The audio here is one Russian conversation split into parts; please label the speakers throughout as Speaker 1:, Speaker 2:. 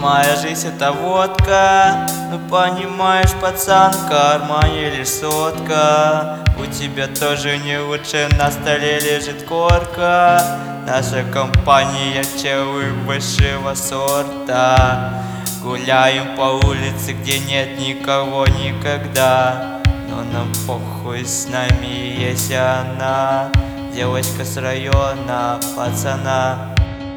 Speaker 1: Моя жизнь это водка, ну понимаешь, пацан, в кармане лишь сотка. У тебя тоже не лучше, на столе лежит корка. Наша компания челы высшего сорта. Гуляем по улице, где нет никого никогда. Но нам похуй, с нами есть она, девочка с района пацана.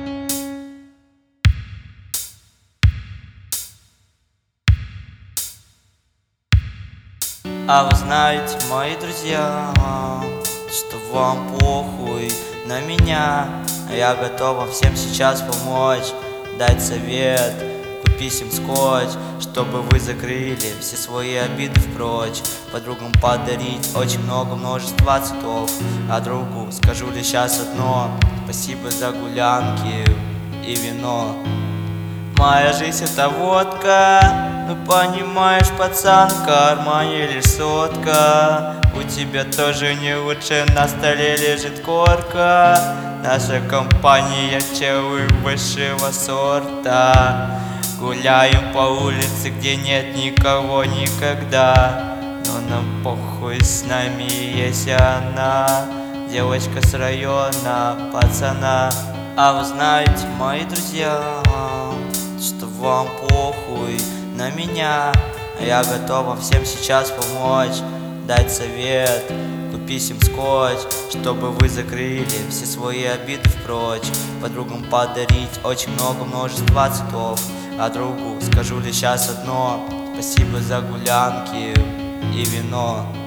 Speaker 1: А вы знаете, мои друзья, что вам похуй на меня. Я готов вам всем сейчас помочь, дать совет, купи им скотч, чтобы вы закрыли все свои обиды впрочь. Подругам подарить очень много, множество цветов, а другу скажу лишь сейчас одно: спасибо за гулянки и вино. Моя жизнь это водка, ну понимаешь, пацан, в кармане лишь сотка. У тебя тоже не лучше, на столе лежит корка. Наша компания челы высшего сорта. Гуляем по улице, где нет никого никогда. Но нам похуй, с нами есть она, девочка с района пацана. А вы знаете, мои друзья, что вам похуй на меня. Я готов вам всем сейчас помочь, дать совет, купи им скотч, чтобы вы закрыли все свои обиды впрочь. Подругам подарить очень много, множество цветов, а другу скажу лишь сейчас одно: спасибо за гулянки и вино.